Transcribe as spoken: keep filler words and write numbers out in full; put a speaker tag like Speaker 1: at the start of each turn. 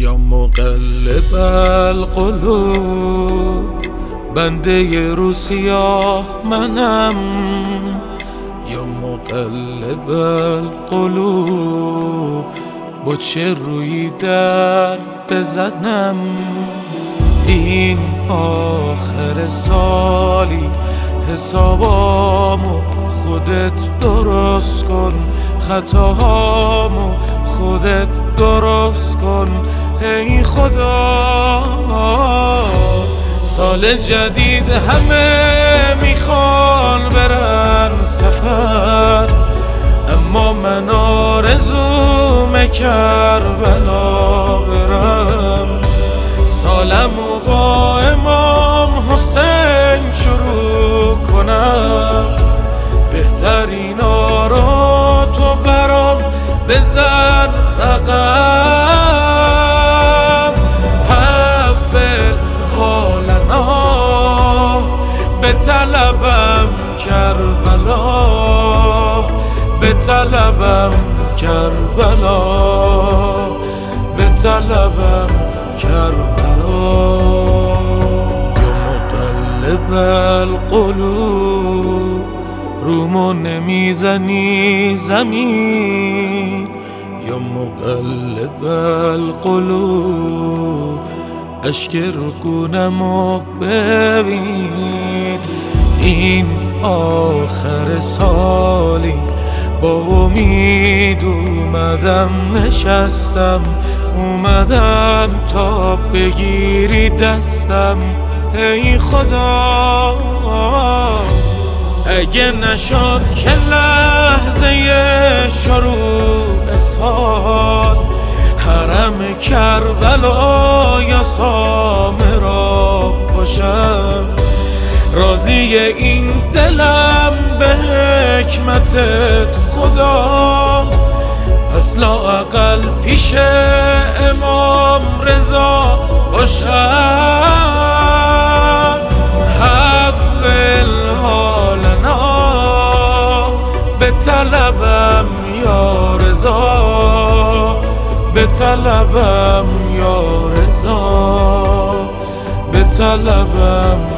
Speaker 1: یا مقلب القلوب، بنده رو سیاه منم. یا مقلب القلوب، با چه روی در بزنم؟ این آخر سالی حسابامو خودت درست کن، خطاهامو خودت درست کن. ای خدا، سال جدید همه میخوان برن سفر، اما من آرزوم کربلا برم. سالمو با امام حسین شروع کنم، بهترین آرا تو برام بزن رقم. حول حالنا به طلبم کربلا، به طلبم کربلا، به طلبم کربلا. یا مقلب القلوب، رومو نمیزنی زمین. یا مقلب القلوب، اشک رکونمو ببین. این آخر سالی با امید اومدم نشستم، اومدم تا بگیری دستم. ای خدا، اگه نشد که لحظه شروع سال، حرم کربلا یا سامرا باشم. راضی این دلم به حکمتت خدا، پس لااقل پیش امام رضا باشم. حول حالنا به طلبم یا رضا، به طلبم یا رضا، به طلبم